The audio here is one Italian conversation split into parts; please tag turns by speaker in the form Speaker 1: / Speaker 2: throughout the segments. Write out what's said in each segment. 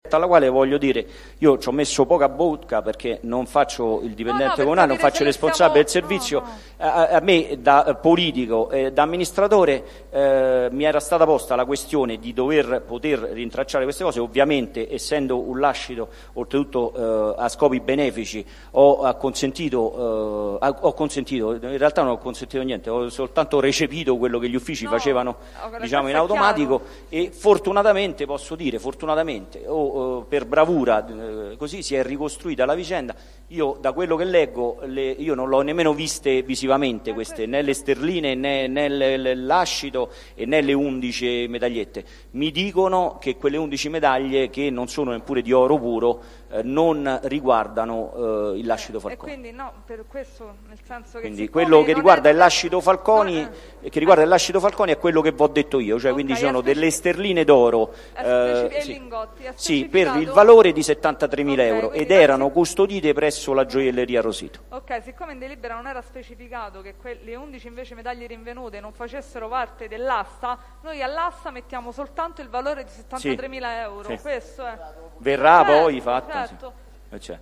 Speaker 1: alla quale voglio dire, io ci ho messo poca bocca perché non faccio il dipendente comunale, non faccio il responsabile del servizio. A me da politico e da amministratore mi era stata posta la questione di poter rintracciare queste cose. Ovviamente, essendo un lascito oltretutto a scopi benefici, ho consentito, in realtà non ho consentito niente, ho soltanto recepito quello che gli uffici facevano, diciamo, in automatico, e fortunatamente, posso dire, per bravura, così si è ricostruita la vicenda. Io da quello che leggo, io non l'ho nemmeno viste visivamente queste, né le sterline né l'ascito e né le 11 medagliette. Mi dicono che quelle 11 medaglie, che non sono neppure di oro puro, non riguardano il lascito Falconi.
Speaker 2: E quindi no, per questo, nel senso che
Speaker 1: quindi quello che riguarda il lascito Falconi, è quello che vi ho detto io, cioè quindi ci sono delle sterline d'oro, sì, per il valore di 73.000 euro, ed erano custodite presso la gioielleria Rosito.
Speaker 2: Ok, siccome in delibera non era specificato che le 11 invece medaglie rinvenute non facessero parte dell'asta, noi all'asta mettiamo soltanto il valore di 73.000 euro.
Speaker 1: Sì.
Speaker 2: Questo è.
Speaker 1: Verrà poi fatto.
Speaker 2: Certo.
Speaker 1: Sì. C'è.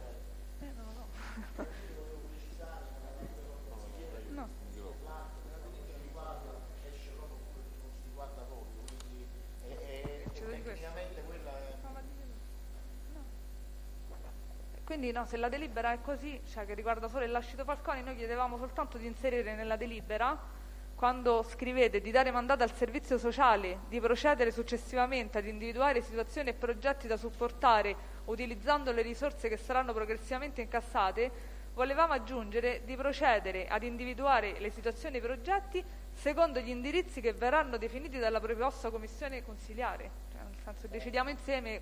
Speaker 2: Quindi no, se la delibera è così, cioè che riguarda solo il lascito Falconi, noi chiedevamo soltanto di inserire nella delibera, quando scrivete di dare mandato al servizio sociale di procedere successivamente ad individuare situazioni e progetti da supportare utilizzando le risorse che saranno progressivamente incassate, volevamo aggiungere di procedere ad individuare le situazioni e i progetti secondo gli indirizzi che verranno definiti dalla proposta commissione consiliare, cioè, nel senso decidiamo insieme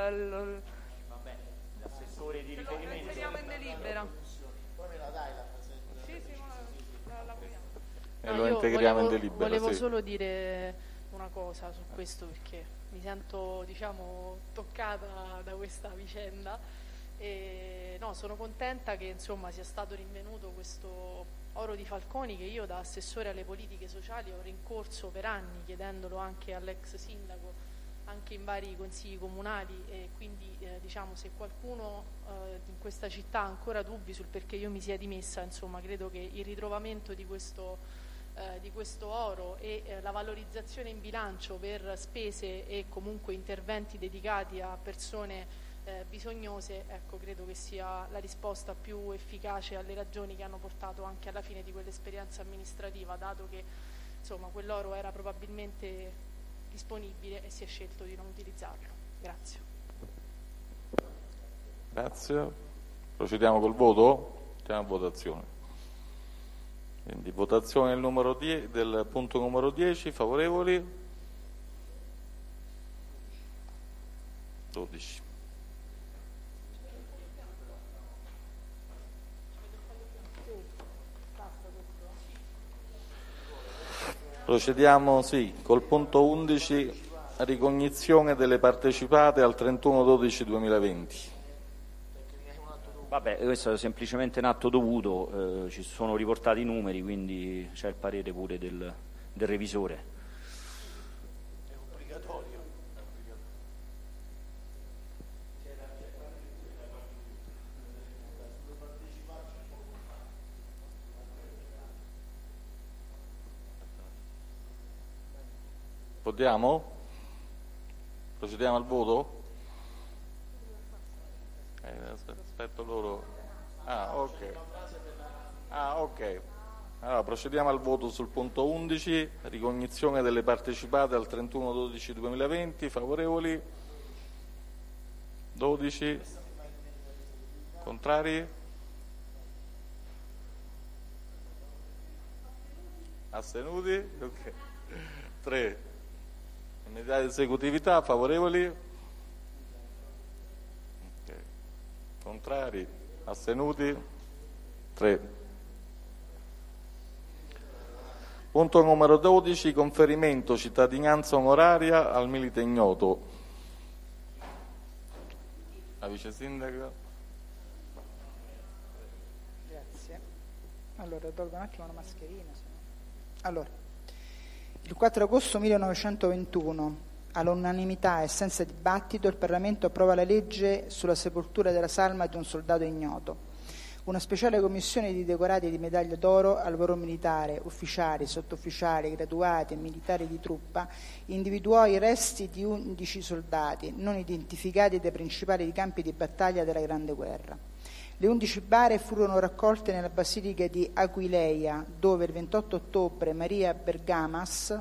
Speaker 1: l'assessore di riferimento.
Speaker 2: Lo inseriamo in delibera. Poi me la dai la presentazione? Sì, la vogliamo.
Speaker 3: E lo integriamo in delibera.
Speaker 4: Volevo solo dire una cosa su questo, perché mi sento, diciamo, toccata da questa vicenda. E, no, sono contenta che insomma sia stato rinvenuto questo oro di Falconi, che io da assessore alle politiche sociali ho rincorso per anni, chiedendolo anche all'ex sindaco, anche in vari consigli comunali, e quindi diciamo, se qualcuno in questa città ha ancora dubbi sul perché io mi sia dimessa, insomma credo che il ritrovamento di questo oro e la valorizzazione in bilancio per spese e comunque interventi dedicati a persone bisognose, ecco, credo che sia la risposta più efficace alle ragioni che hanno portato anche alla fine di quell'esperienza amministrativa, dato che insomma quell'oro era probabilmente disponibile e si è scelto di non utilizzarlo. Grazie.
Speaker 3: Grazie. Procediamo col voto? Andiamo a votazione. Quindi votazione del punto numero 10, favorevoli? 12. Procediamo col punto 11, ricognizione delle partecipate al 31/12/2020.
Speaker 1: Vabbè, questo è semplicemente un atto dovuto, ci sono riportati i numeri, quindi c'è il parere pure del revisore.
Speaker 5: È obbligatorio.
Speaker 3: Votiamo? Procediamo al voto? Aspetto loro. Ok. Allora, procediamo al voto sul punto 11, ricognizione delle partecipate al 31/12/2020, favorevoli? 12. Contrari? Astenuti? Ok. 3. Immediata esecutività, favorevoli? Ok. Contrari? Astenuti? 3. Punto numero 12, conferimento cittadinanza onoraria al milite ignoto. La vice sindaca.
Speaker 6: Grazie. Allora, tolgo un attimo la mascherina. Allora, il 4 agosto 1921 All'unanimità e senza dibattito il Parlamento approva la legge sulla sepoltura della salma di un soldato ignoto. Una speciale commissione di decorati di medaglia d'oro al valor militare, ufficiali, sottufficiali, graduati e militari di truppa, individuò i resti di 11 soldati non identificati dai principali campi di battaglia della Grande Guerra. Le 11 bare furono raccolte nella basilica di Aquileia, dove il 28 ottobre Maria Bergamas,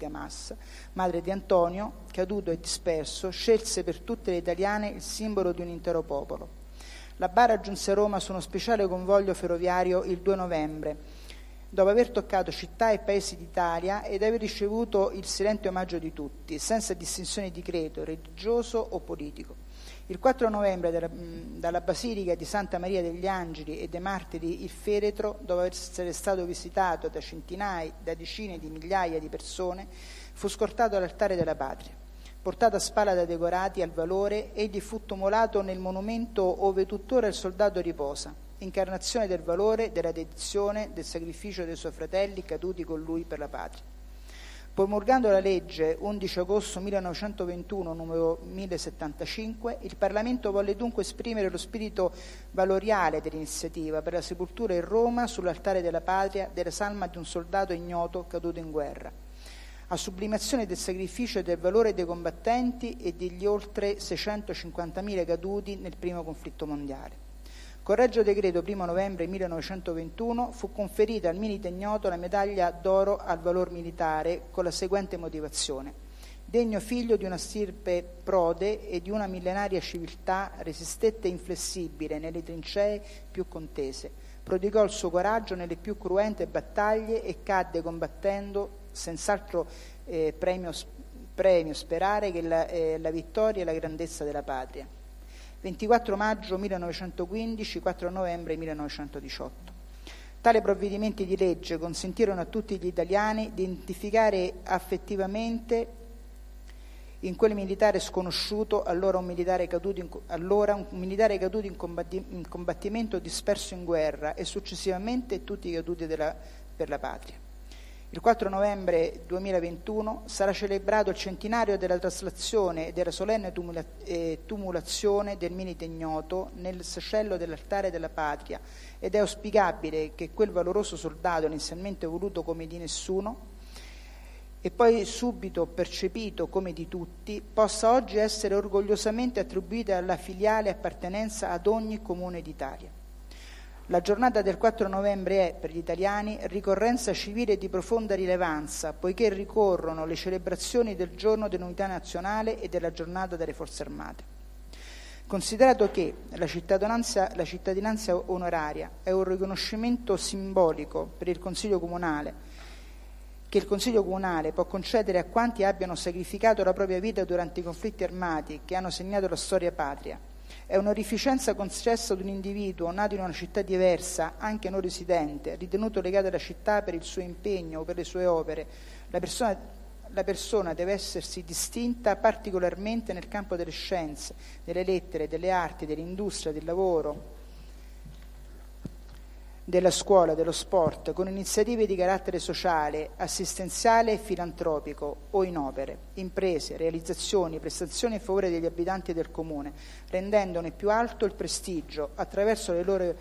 Speaker 6: madre di Antonio, caduto e disperso, scelse per tutte le italiane il simbolo di un intero popolo. La bara giunse a Roma su uno speciale convoglio ferroviario il 2 novembre, dopo aver toccato città e paesi d'Italia ed aver ricevuto il silente omaggio di tutti, senza distinzione di credo, religioso o politico. Il 4 novembre dalla Basilica di Santa Maria degli Angeli e dei Martiri il feretro, dopo essere stato visitato da decine di migliaia di persone, fu scortato all'altare della Patria. Portato a spalla da decorati al valore, egli fu tumulato nel monumento ove tuttora il soldato riposa, incarnazione del valore, della dedizione, del sacrificio dei suoi fratelli caduti con lui per la patria. Promulgando la legge 11 agosto 1921, numero 1075, il Parlamento volle dunque esprimere lo spirito valoriale dell'iniziativa per la sepoltura in Roma, sull'altare della patria, della salma di un soldato ignoto caduto in guerra, a sublimazione del sacrificio e del valore dei combattenti e degli oltre 650.000 caduti nel primo conflitto mondiale. Con Regio Decreto 1 novembre 1921 fu conferita al milite ignoto la medaglia d'oro al valor militare con la seguente motivazione: degno figlio di una stirpe prode e di una millenaria civiltà, resistette inflessibile nelle trincee più contese, prodigò il suo coraggio nelle più cruente battaglie e cadde combattendo, senz'altro premio sperare che la vittoria e la grandezza della patria. 24 maggio 1915, 4 novembre 1918. Tali provvedimenti di legge consentirono a tutti gli italiani di identificare affettivamente in quel militare sconosciuto, allora un militare caduto in combattimento disperso in guerra e successivamente tutti i caduti per la patria. Il 4 novembre 2021 sarà celebrato il centenario della traslazione e della solenne tumulazione del milite ignoto nel sacello dell'altare della patria ed è auspicabile che quel valoroso soldato, inizialmente voluto come di nessuno e poi subito percepito come di tutti, possa oggi essere orgogliosamente attribuita alla filiale appartenenza ad ogni comune d'Italia. La giornata del 4 novembre è, per gli italiani, ricorrenza civile di profonda rilevanza, poiché ricorrono le celebrazioni del giorno dell'unità nazionale e della giornata delle forze armate. Considerato che la cittadinanza onoraria è un riconoscimento simbolico per il Consiglio Comunale, che il Consiglio Comunale può concedere a quanti abbiano sacrificato la propria vita durante i conflitti armati che hanno segnato la storia patria, è un'onorificenza concessa ad un individuo nato in una città diversa, anche non residente, ritenuto legato alla città per il suo impegno o per le sue opere. La persona deve essersi distinta particolarmente nel campo delle scienze, delle lettere, delle arti, dell'industria, del lavoro, della scuola, dello sport, con iniziative di carattere sociale, assistenziale e filantropico o in opere, imprese, realizzazioni, prestazioni in favore degli abitanti del comune, rendendone più alto il prestigio attraverso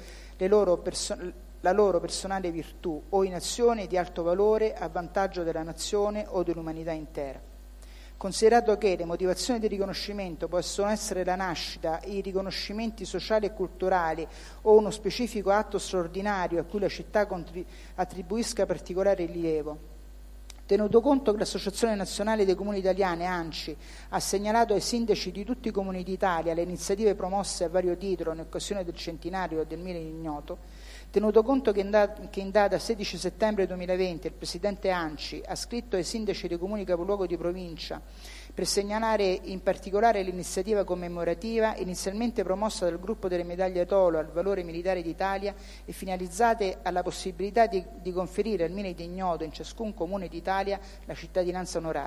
Speaker 6: la loro personale virtù o in azioni di alto valore a vantaggio della nazione o dell'umanità intera. Considerato che le motivazioni di riconoscimento possono essere la nascita, i riconoscimenti sociali e culturali o uno specifico atto straordinario a cui la città attribuisca particolare rilievo, tenuto conto che l'Associazione Nazionale dei Comuni Italiani, ANCI, ha segnalato ai sindaci di tutti i comuni d'Italia le iniziative promosse a vario titolo in occasione del centenario del milite ignoto, tenuto conto che in data 16 settembre 2020 il Presidente ANCI ha scritto ai sindaci dei comuni capoluogo di provincia per segnalare in particolare l'iniziativa commemorativa inizialmente promossa dal gruppo delle medaglie d'oro al valore militare d'Italia e finalizzate alla possibilità di conferire al milite ignoto in ciascun comune d'Italia la cittadinanza onoraria.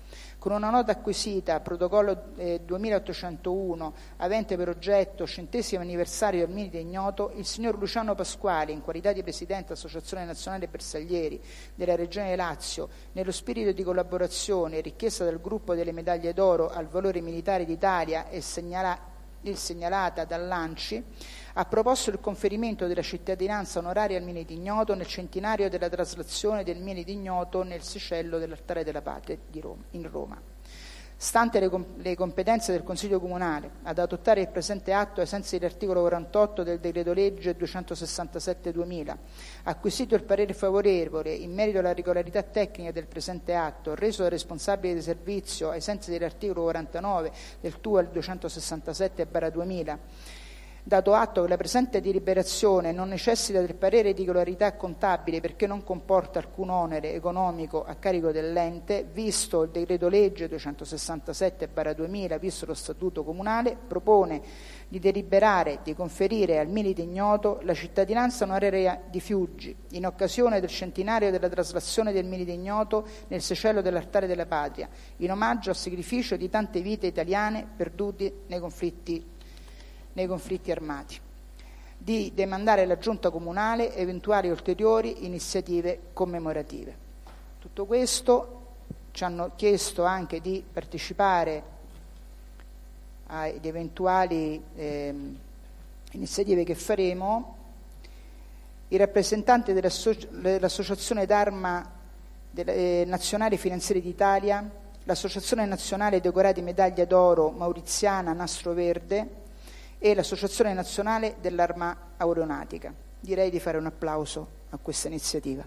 Speaker 6: Con una nota acquisita, protocollo 2801, avente per oggetto 100° anniversario del Milite Ignoto, il signor Luciano Pasquali, in qualità di Presidente Associazione Nazionale Bersaglieri della Regione Lazio, nello spirito di collaborazione richiesta dal gruppo delle medaglie d'oro al valore militare d'Italia e segnalata dall'ANCI, ha proposto il conferimento della cittadinanza onoraria al Milite Ignoto nel centenario della traslazione del Milite Ignoto nel Seceglio dell'Altare della Patria in Roma. Stante le competenze del Consiglio Comunale ad adottare il presente atto ai sensi dell'articolo 48 del decreto legge 267/2000, acquisito il parere favorevole in merito alla regolarità tecnica del presente atto, reso dal responsabile di servizio ai sensi dell'articolo 49 del TUAL 267/2000, dato atto che la presente deliberazione non necessita del parere di regolarità contabile perché non comporta alcun onere economico a carico dell'ente, visto il decreto legge 267/2000, visto lo statuto comunale, propone di deliberare di conferire al Milite Ignoto la cittadinanza onoraria di Fiuggi in occasione del centenario della traslazione del Milite Ignoto nel Seceglio dell'Altare della Patria, in omaggio al sacrificio di tante vite italiane perdute nei conflitti armati, di demandare alla Giunta Comunale eventuali ulteriori iniziative commemorative. Tutto questo ci hanno chiesto anche di partecipare ad eventuali iniziative che faremo i rappresentanti dell'Associazione d'Arma Nazionale Finanzieri d'Italia, l'Associazione Nazionale Decorati Medaglia d'Oro Mauriziana Nastro Verde e l'Associazione Nazionale dell'Arma Aeronautica. Direi di fare un applauso a questa iniziativa.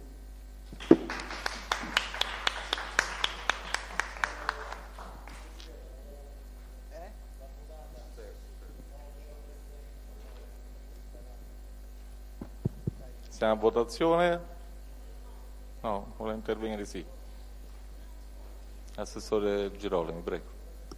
Speaker 3: Siamo a votazione? No, vuole intervenire? Sì. Assessore Girolami, prego.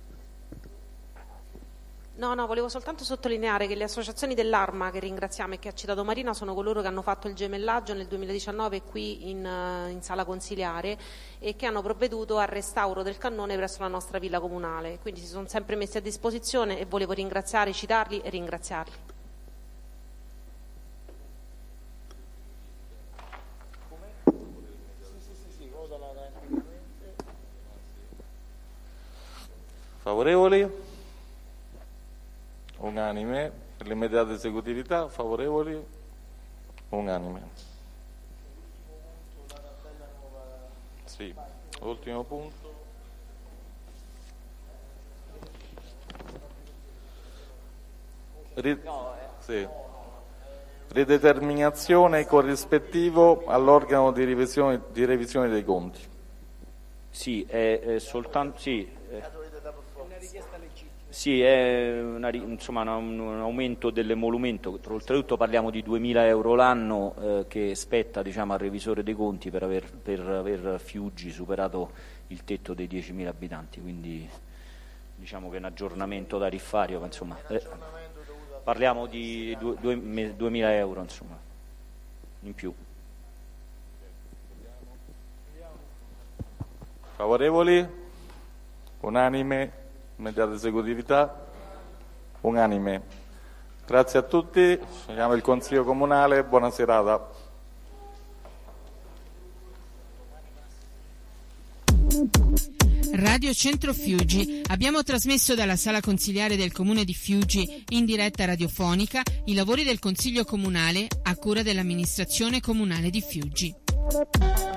Speaker 7: No, volevo soltanto sottolineare che le associazioni dell'Arma, che ringraziamo e che ha citato Marina, sono coloro che hanno fatto il gemellaggio nel 2019 qui in sala consiliare e che hanno provveduto al restauro del cannone presso la nostra villa comunale. Quindi si sono sempre messi a disposizione e volevo ringraziarli, citarli e ringraziarli.
Speaker 3: Favorevoli? Unanime. Per l'immediata esecutività, favorevoli? Unanime. Sì, ultimo punto. Sì. Rideterminazione corrispettivo all'organo di revisione dei conti.
Speaker 1: Sì, è soltanto... Sì, è un aumento dell'emolumento. Oltretutto parliamo di 2.000 euro l'anno che spetta al revisore dei conti per aver Fiuggi superato il tetto dei 10.000 abitanti, quindi diciamo che è un aggiornamento tariffario, ma parliamo di 2.000 euro in più.
Speaker 3: Favorevoli? Unanime. Immediata esecutività? Unanime. Grazie a tutti, scegliamo il Consiglio Comunale, buona serata.
Speaker 8: Radio Centro Fiuggi. Abbiamo trasmesso dalla sala consiliare del Comune di Fiuggi in diretta radiofonica i lavori del Consiglio Comunale a cura dell'amministrazione comunale di Fiuggi.